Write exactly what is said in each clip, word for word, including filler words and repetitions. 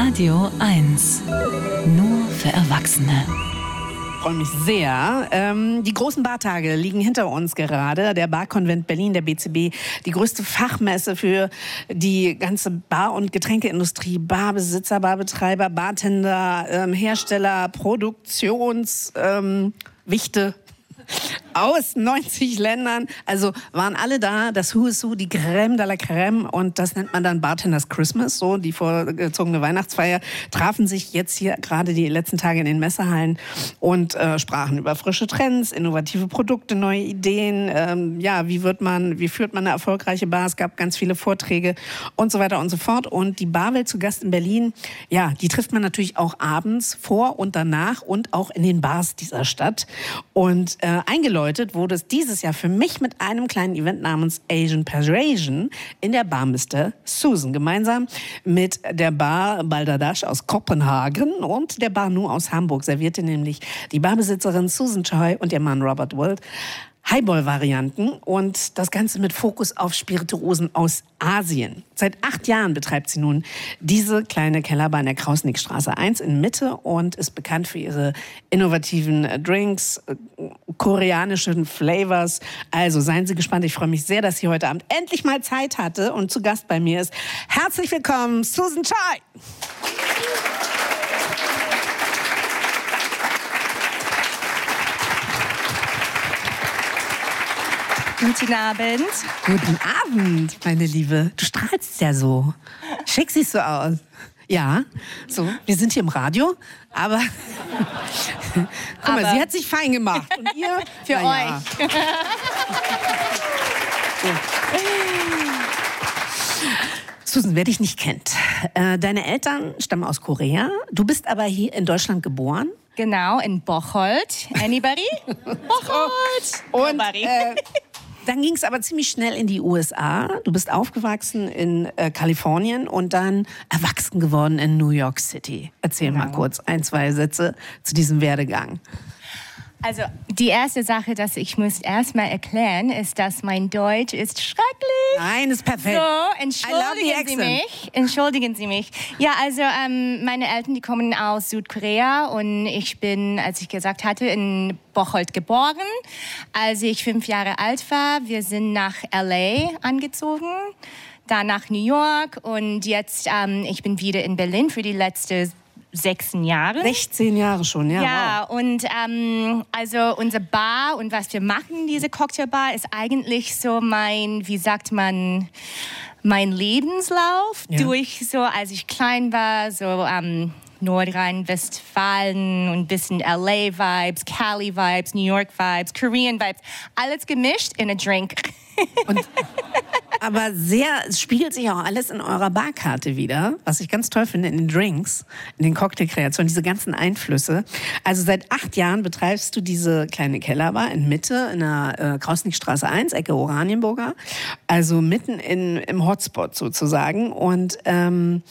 Radio eins. Nur für Erwachsene. Ich freue mich sehr. Ähm, die großen Bartage liegen hinter uns gerade. Der Barkonvent Berlin, der B C B, die größte Fachmesse für die ganze Bar- und Getränkeindustrie. Barbesitzer, Barbetreiber, Bartender, ähm, Hersteller, Produktionswichte. Ähm, Wichte. Aus neunzig Ländern, also waren alle da, das Who is Who, die Crème de la Crème, und das nennt man dann Bartenders Christmas, so die vorgezogene Weihnachtsfeier, trafen sich jetzt hier gerade die letzten Tage in den Messehallen und äh, sprachen über frische Trends, innovative Produkte, neue Ideen, ähm, ja, wie wird man, wie führt man eine erfolgreiche Bar, es gab ganz viele Vorträge und so weiter und so fort, und die Barwelt zu Gast in Berlin, ja, die trifft man natürlich auch abends, vor und danach und auch in den Bars dieser Stadt, und äh, eingeläutet wurde es dieses Jahr für mich mit einem kleinen Event namens Asian Persuasion in der Bar Mister Susan, gemeinsam mit der Bar Balderdash aus Kopenhagen und der Bar Nu aus Hamburg servierte nämlich die Barbesitzerin Susan Choi und ihr Mann Robert Wild Highball-Varianten, und das Ganze mit Fokus auf Spirituosen aus Asien. Seit acht Jahren betreibt sie nun diese kleine Kellerbar in der Krausnickstraße eins in Mitte und ist bekannt für ihre innovativen Drinks, koreanischen Flavors. Also seien Sie gespannt. Ich freue mich sehr, dass sie heute Abend endlich mal Zeit hatte und zu Gast bei mir ist. Herzlich willkommen, Susan Choi! Guten Abend. Guten Abend, meine Liebe. Du strahlst ja so. Schick siehst du aus. Ja, so. Wir sind hier im Radio, aber guck aber mal, sie hat sich fein gemacht. Und ihr? Für ja. euch. Susan, wer dich nicht kennt, äh, deine Eltern stammen aus Korea. Du bist aber hier in Deutschland geboren. Genau, in Bocholt. Anybody? Bocholt. Und Nobody. äh, dann ging es aber ziemlich schnell in die U S A. Du bist aufgewachsen in äh, Kalifornien und dann erwachsen geworden in New York City. Erzähl Genau. mal kurz ein, zwei Sätze zu diesem Werdegang. Also die erste Sache, dass ich muss erstmal erklären, ist, dass mein Deutsch ist schrecklich. Nein, ist perfekt. So, I love the entschuldigen Sie accent. mich. Entschuldigen Sie mich. Ja, also ähm, meine Eltern, die kommen aus Südkorea und ich bin, als ich gesagt hatte, in Bocholt geboren. Als ich fünf Jahre alt war, wir sind nach L A angezogen, dann nach New York und jetzt ähm, ich bin wieder in Berlin für die letzte sechzehn Jahre. sechzehn Jahre schon, ja. Ja, Wow. und ähm, also unsere Bar und was wir machen, diese Cocktailbar, ist eigentlich so mein, wie sagt man, mein Lebenslauf. Ja. Durch so, als ich klein war, so ähm, Nordrhein-Westfalen und ein bisschen L A-Vibes, Cali-Vibes, New York-Vibes, Korean-Vibes. Alles gemischt in a drink. Und, aber sehr, es spiegelt sich auch alles in eurer Barkarte wieder, was ich ganz toll finde, in den Drinks, in den Cocktailkreationen, diese ganzen Einflüsse. Also seit acht Jahren betreibst du diese kleine Kellerbar in Mitte, in der äh, Krausnickstraße eins, Ecke Oranienburger, also mitten in, im Hotspot sozusagen. Und ähm,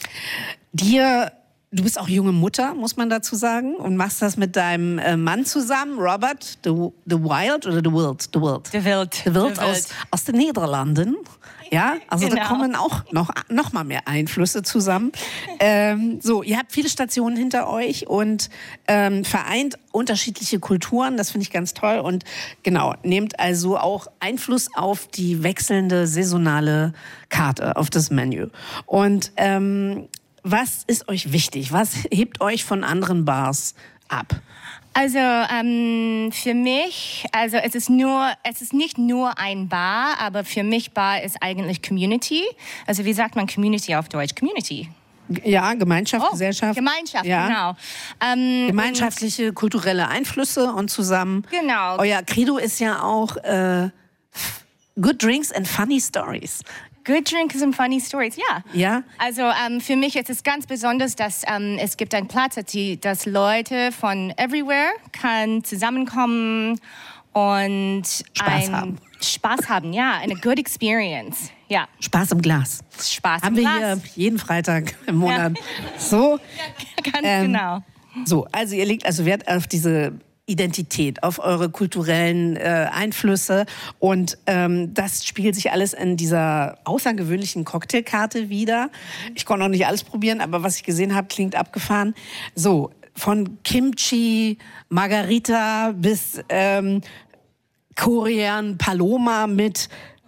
dir... Du bist auch junge Mutter, muss man dazu sagen, und machst das mit deinem äh, Mann zusammen, Robert, the, the Wild oder the Wild? The Wild. The Wild. The Wild The aus, Wild. aus den Niederlanden. Ja, also da Genau. kommen auch noch, noch mal mehr Einflüsse zusammen. Ähm, so, ihr habt viele Stationen hinter euch und ähm, vereint unterschiedliche Kulturen, das finde ich ganz toll. Und genau, nehmt also auch Einfluss auf die wechselnde saisonale Karte, auf das Menü. Und ähm, was ist euch wichtig? Was hebt euch von anderen Bars ab? Also ähm, für mich, also es ist nur, es ist nicht nur ein Bar, aber für mich Bar ist eigentlich Community. Also wie sagt man Community auf Deutsch? Community. Ja, Gemeinschaft, Oh, Gesellschaft. Gemeinschaft, ja. genau. Ähm, Gemeinschaftliche, kulturelle Einflüsse und zusammen. Genau. Euer Credo ist ja auch äh, Good Drinks and Funny Stories. Good drinks and funny stories, ja. Ja? Also ähm, für mich ist es ganz besonders, dass ähm, es gibt einen Platz, die, dass Leute von everywhere kann zusammenkommen und Spaß ein haben. Spaß haben, ja, eine good experience, ja. Spaß im Glas. Spaß Haben im wir Glas. hier jeden Freitag im Monat. So. Ganz Ähm, genau. So, also ihr legt also Wert auf diese Identität, auf eure kulturellen äh, Einflüsse. Und ähm, das spiegelt sich alles in dieser außergewöhnlichen Cocktailkarte wieder. Ich konnte noch nicht alles probieren, aber was ich gesehen habe, klingt abgefahren. So, von Kimchi, Margarita bis ähm, Korean Paloma mit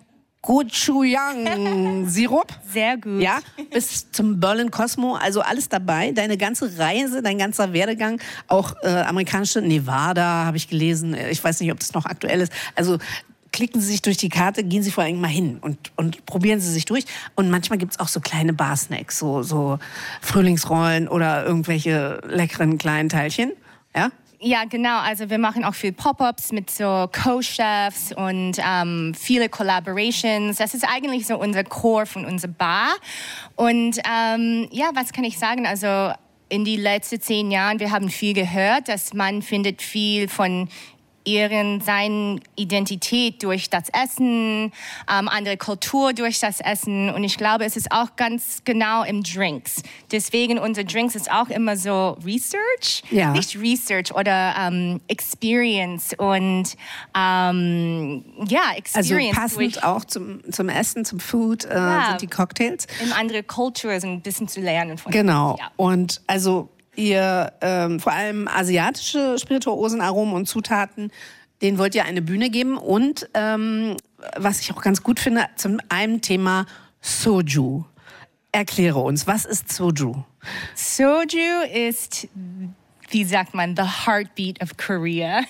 Gochujang-Sirup. Sehr gut. Ja, bis zum Berlin Cosmo, also alles dabei. Deine ganze Reise, dein ganzer Werdegang, auch äh, amerikanische Nevada habe ich gelesen. Ich weiß nicht, ob das noch aktuell ist. Also klicken Sie sich durch die Karte, gehen Sie vor allem mal hin und, und probieren Sie sich durch. Und manchmal gibt es auch so kleine Bar-Snacks, so, so Frühlingsrollen oder irgendwelche leckeren kleinen Teilchen. Ja? Ja, genau. Also wir machen auch viel Pop-ups mit so Co-Chefs und ähm, viele Collaborations. Das ist eigentlich so unser Core von unserer Bar. Und ähm, ja, was kann ich sagen? Also in die letzten zehn Jahren, wir haben viel gehört, dass man findet viel von ihren seine Identität durch das Essen, ähm, andere Kultur durch das Essen. Und ich glaube, es ist auch ganz genau im Drinks. Deswegen unser Drinks ist auch immer so Research, ja. nicht Research oder ähm, Experience und ähm, ja, Experience. Also passend durch, auch zum, zum Essen, zum Food äh, ja, sind die Cocktails. in andere Kulturen ein bisschen zu lernen. Von Genau. Ja. Und also ihr ähm, vor allem asiatische Spirituosenaromen und Zutaten, denen wollt ihr eine Bühne geben. Und ähm, was ich auch ganz gut finde, zum einem Thema Soju. Erkläre uns, was ist Soju? Soju ist, wie sagt man, the heartbeat of Korea.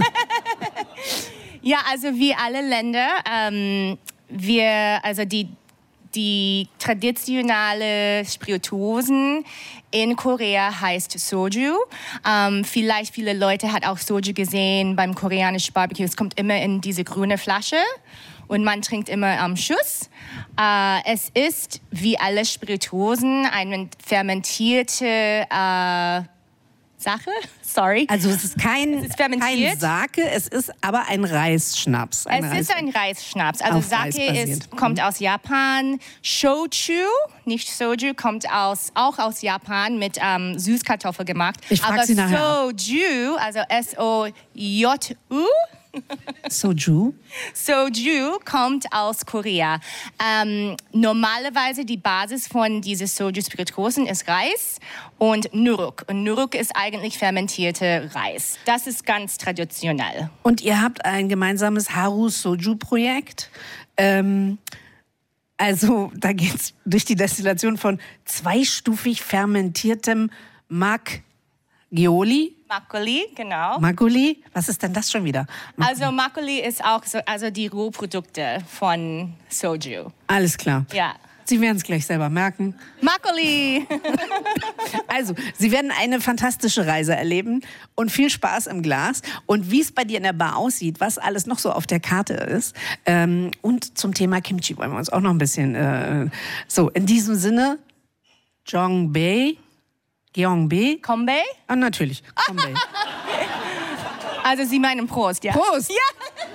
Ja, also wie alle Länder, ähm, wir, also die Die traditionelle Spirituosen in Korea heißt Soju. Ähm, vielleicht viele Leute hat auch Soju gesehen beim koreanischen Barbecue. Es kommt immer in diese grüne Flasche und man trinkt immer am Schuss. Äh, es ist wie alle Spirituosen eine fermentierte äh, Sache. Sorry. Also es ist kein, Es ist fermentiert. kein Sake, es ist aber ein Reisschnaps. Ein Es Reis- ist ein Reisschnaps. Also Auf Reis Sake basiert. ist, kommt aus Japan. Shochu, nicht Soju, kommt aus, auch aus Japan mit ähm, Süßkartoffel gemacht. Ich frag Aber Sie nachher. Soju, also S O J U, Soju. Soju kommt aus Korea. Ähm, normalerweise die Basis von diesen Soju-Spirituosen ist Reis und Nuruk. Und Nuruk ist eigentlich fermentierter Reis. Das ist ganz traditionell. Und ihr habt ein gemeinsames Haru-Soju-Projekt. Ähm, also da geht es durch die Destillation von zweistufig fermentiertem Makgeolli. Makgeolli, genau. Makgeolli? Was ist denn das schon wieder? Ma- Also Makgeolli ist auch so, also die Rohprodukte von Soju. Alles klar. Ja. Sie werden es gleich selber merken. Makgeolli! Also, Sie werden eine fantastische Reise erleben und viel Spaß im Glas. Und wie es bei dir in der Bar aussieht, was alles noch so auf der Karte ist. Ähm, und zum Thema Kimchi wollen wir uns auch noch ein bisschen... Äh, so, in diesem Sinne, Jeongbei, Gyeongbei. Kombay? Ah, natürlich, Kombei. Also Sie meinen Prost, ja? Prost! Ja!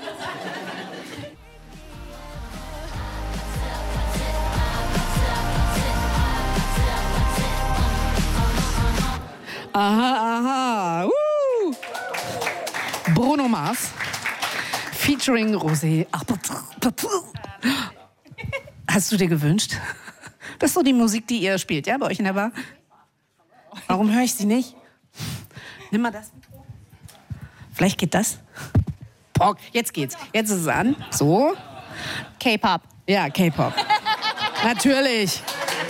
Aha, aha. Uh. Bruno Mars featuring Rosé. Hast du dir gewünscht? Das ist so die Musik, die ihr spielt, ja, bei euch in der Bar? Warum höre ich sie nicht? Nimm mal das. Vielleicht geht das. Boah, jetzt geht's. Jetzt ist es an. So. K-Pop. Ja, K-Pop. Natürlich.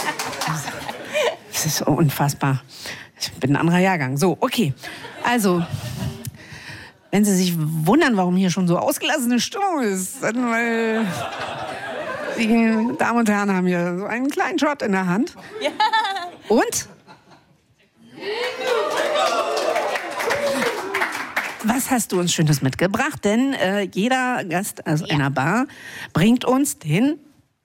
Das ist unfassbar. Ich bin ein anderer Jahrgang. So, okay. Also, wenn Sie sich wundern, warum hier schon so ausgelassene Stimmung ist, dann weil die Damen und Herren haben hier so einen kleinen Shot in der Hand. Ja. Und? Was hast du uns Schönes mitgebracht? Denn äh, jeder Gast aus Ja. einer Bar bringt uns den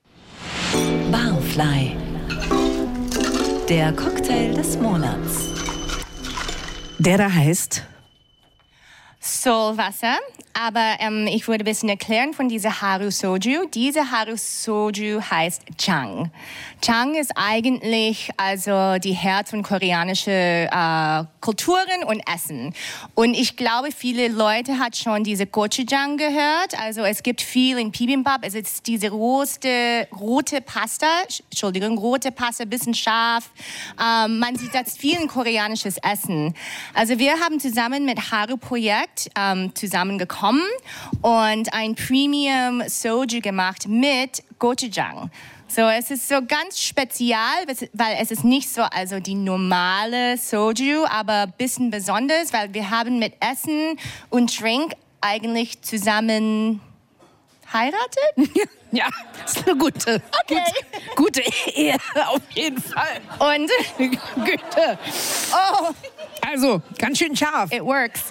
Barfly. Der Cocktail des Monats. Der da heißt Seoul-Wasser, aber ähm, ich würde ein bisschen erklären von dieser Haru Soju. Diese Haru Soju heißt Jang. Jang ist eigentlich also die Herz von koreanischen äh, Kulturen und Essen. Und ich glaube, viele Leute hat schon diese Gochujang gehört. Also es gibt viel in Bibimbap. Es ist diese rote, rote Pasta, Entschuldigung, rote Pasta, bisschen scharf. Ähm, man sieht das viel in koreanisches Essen. Also wir haben zusammen mit Haru Projekt ähm, zusammengekommen und ein Premium Soju gemacht mit Gochujang. So, es ist so ganz speziell, weil es ist nicht so also die normale Soju, aber ein bisschen besonders, weil wir haben mit Essen und Drink eigentlich zusammen heiratet. Ja, das ist eine gute, Okay. gute, gute Ehe, auf jeden Fall. Und Güte. oh, Also, ganz schön scharf. it works.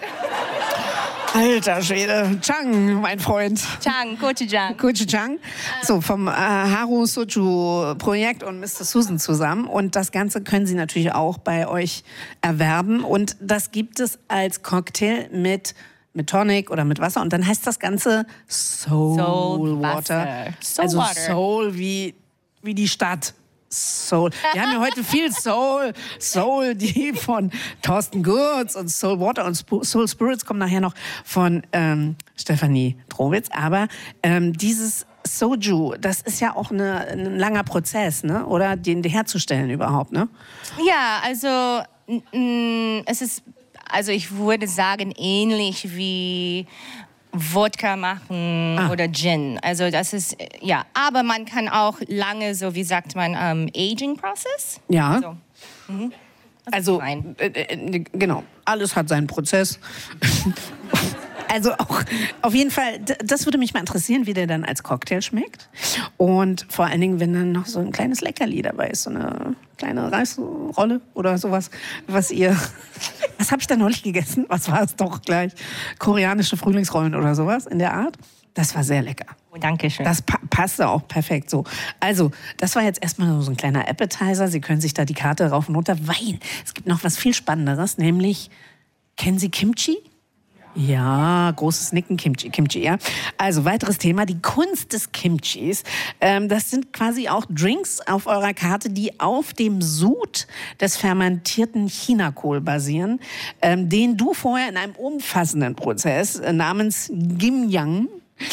Alter Schwede. Chang, mein Freund. Chang, Gochujang. Gochujang. So, vom äh, Haru Soju Projekt und Mister Susan zusammen. Und das Ganze können Sie natürlich auch bei euch erwerben. Und das gibt es als Cocktail mit, mit Tonic oder mit Wasser. Und dann heißt das Ganze Soul, Soul Water. Wasser. Soul also Water. Soul wie, wie die Stadt. Soul. Wir haben ja heute viel Soul. Soul, die von Thorsten Gurz und Soul Water und Sp- Soul Spirits kommen nachher noch von ähm, Stefanie Drowitz. Aber ähm, dieses Soju, das ist ja auch eine, ein langer Prozess, ne? Oder den herzustellen überhaupt, ne? Ja, also mm, es ist, also ich würde sagen, ähnlich wie Wodka machen Ah. oder Gin. Also das ist, äh, ja, aber man kann auch lange, so wie sagt man, ähm, Aging-Prozess. Ja. So. Mhm. Das Also, ist fein. äh, äh, genau, alles hat seinen Prozess. Also auch, auf jeden Fall, d- das würde mich mal interessieren, wie der dann als Cocktail schmeckt. Und vor allen Dingen, wenn dann noch so ein kleines Leckerli dabei ist, so eine kleine Reisrolle oder sowas, was ihr, was habe ich da neulich gegessen? Was war es doch gleich? Koreanische Frühlingsrollen oder sowas in der Art. Das war sehr lecker. Oh, Dankeschön. Das pa- passte auch perfekt so. Also, das war jetzt erstmal so ein kleiner Appetizer. Sie können sich da die Karte rauf und runter, weil es gibt noch was viel Spannenderes, nämlich, kennen Sie Kimchi? Ja, großes Nicken, Kimchi, Kimchi, ja. Also, weiteres Thema, die Kunst des Kimchis. Ähm, das sind quasi auch Drinks auf eurer Karte, die auf dem Sud des fermentierten Chinakohl basieren, ähm, den du vorher in einem umfassenden Prozess äh, namens Gimyang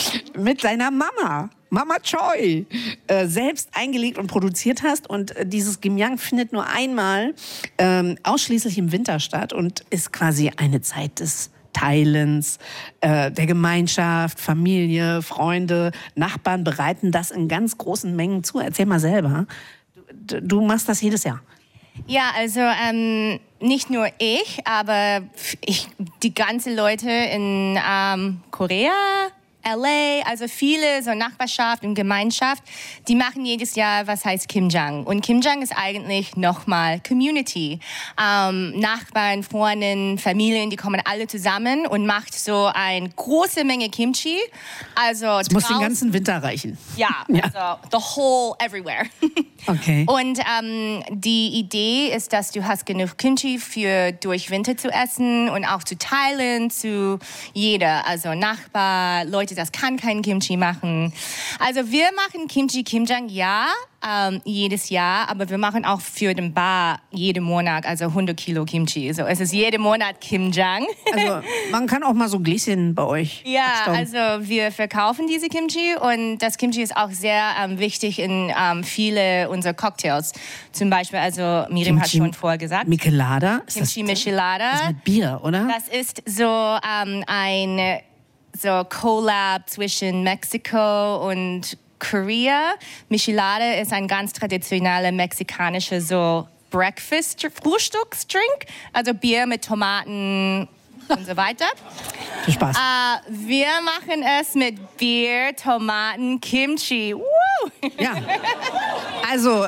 mit deiner Mama, Mama Choi, äh, selbst eingelegt und produziert hast. Und äh, dieses Gimyang findet nur einmal ähm, ausschließlich im Winter statt und ist quasi eine Zeit des Teilens, äh, der Gemeinschaft, Familie, Freunde, Nachbarn bereiten das in ganz großen Mengen zu. Erzähl mal selber. Du, du machst das jedes Jahr. Ja, also ähm, nicht nur ich, aber ich, die ganzen Leute in ähm, Korea, L A, also viele so Nachbarschaft und Gemeinschaft, die machen jedes Jahr, was heißt Kimjang. Und Kimjang ist eigentlich nochmal Community. Ähm, Nachbarn, Freundinnen, Familien, die kommen alle zusammen und macht so eine große Menge Kimchi. Also Das muss den draußen- ganzen Winter reichen. Ja, Ja. also the whole, everywhere. Okay. Und ähm, die Idee ist, dass du hast genug Kimchi für durch Winter zu essen und auch zu teilen zu jeder, also Nachbar, Leute, das kann kein Kimchi machen. Also wir machen Kimchi Kimjang, ja, ähm, jedes Jahr, aber wir machen auch für den Bar jeden Monat, also hundert Kilo Kimchi. So, es ist jeden Monat Kimjang. Also man kann auch mal so Gläschen bei euch Ja, abstauben. also wir verkaufen diese Kimchi und das Kimchi ist auch sehr ähm, wichtig in ähm, viele unserer Cocktails. Zum Beispiel, also Miriam hat Kimchi schon vorher gesagt, Michelada? Ist Kimchi das, Michelada. das mit Bier, oder? Das ist so ähm, ein so Collab zwischen Mexiko und Korea. Michelada ist ein ganz traditioneller mexikanischer so Breakfast, Frühstücksdrink, also Bier mit Tomaten und so weiter. Viel Spaß. Äh, wir machen es mit Bier, Tomaten, Kimchi. Woo! Ja. Also,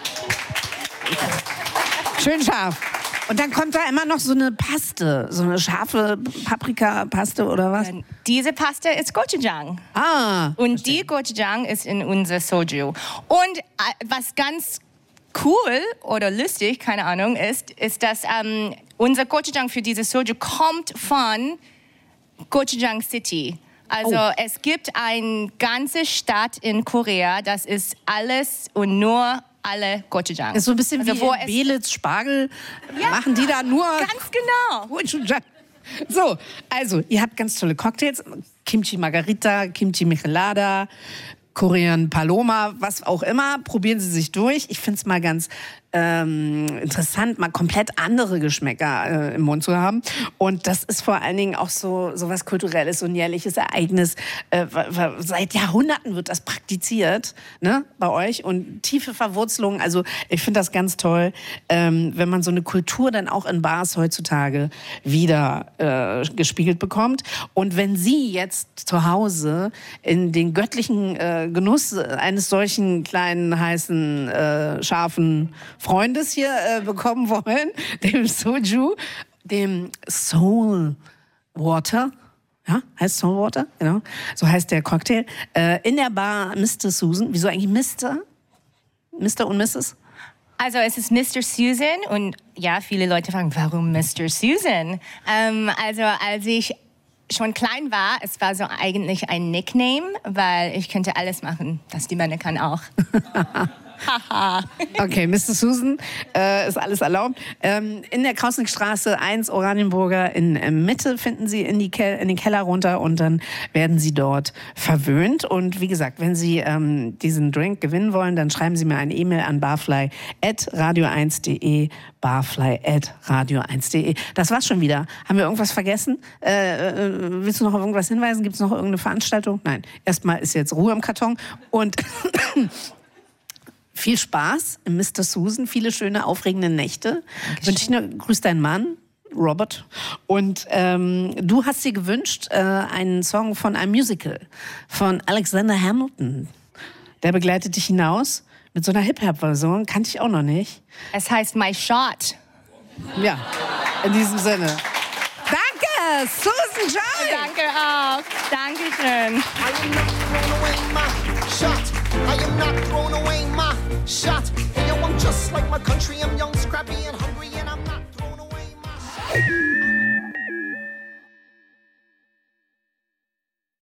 schön scharf. Und dann kommt da immer noch so eine Paste, so eine scharfe Paprikapaste oder was? Diese Pasta ist Gochujang. Ah, Und die Gochujang ist in unser Soju. Und äh, was ganz cool oder lustig, keine Ahnung, ist, ist, dass ähm, unser Gochujang für dieses Soju kommt von Gochujang City. Also Oh. es gibt eine ganze Stadt in Korea, das ist alles und nur alle Gochujang. Ist so ein bisschen also, wie wo in es Belitz Spargel. Ja, Machen die da nur... ganz genau. Gochujang. So, also, ihr habt ganz tolle Cocktails. Kimchi Margarita, Kimchi Michelada, Korean Paloma, was auch immer. Probieren Sie sich durch. Ich finde es mal ganz ähm, interessant, mal komplett andere Geschmäcker äh, im Mund zu haben. Und das ist vor allen Dingen auch so, so was Kulturelles, so ein jährliches Ereignis. Äh, seit Jahrhunderten wird das praktiziert, ne, bei euch. Und tiefe Verwurzelung. Also ich finde das ganz toll, ähm, wenn man so eine Kultur dann auch in Bars heutzutage wieder äh, gespiegelt bekommt. Und wenn Sie jetzt zu Hause in den göttlichen äh, Genuss eines solchen kleinen, heißen, äh, scharfen Freundes hier äh, bekommen wollen, dem Soju, dem Soul Water, ja, heißt Soul Water, genau, so heißt der Cocktail, äh, in der Bar Mister Susan. Wieso eigentlich Mister? Mister und Misses? Also es ist Mister Susan und ja, viele Leute fragen, warum Mister Susan? Ähm, also als ich schon klein war, es war so eigentlich ein Nickname, weil ich könnte alles machen, das die Männer kann auch. Okay, Mister Susan, äh, ist alles erlaubt. Ähm, in der Krausnickstraße eins, Oranienburger, in äh, Mitte finden Sie in, die Ke- in den Keller runter und dann werden Sie dort verwöhnt. Und wie gesagt, wenn Sie ähm, diesen Drink gewinnen wollen, dann schreiben Sie mir eine E-Mail an barfly at radio eins punkt de, barfly at radio eins punkt de. Das war's schon wieder. Haben wir irgendwas vergessen? Äh, äh, willst du noch auf irgendwas hinweisen? Gibt es noch irgendeine Veranstaltung? Nein. Erstmal ist jetzt Ruhe im Karton und viel Spaß im Mister Susan, viele schöne, aufregende Nächte. Wünsche ich nur, grüß deinen Mann, Robert. Und ähm, du hast dir gewünscht, äh, einen Song von einem Musical von Alexander Hamilton. Der begleitet dich hinaus mit so einer Hip-Hop-Version, kannte ich auch noch nicht. Es heißt My Shot. Ja, in diesem Sinne. Danke, Susan Joy! Danke auch. Dankeschön. I am not throwing away my shot. Hey, yo, I'm just like my country. I'm young, scrappy.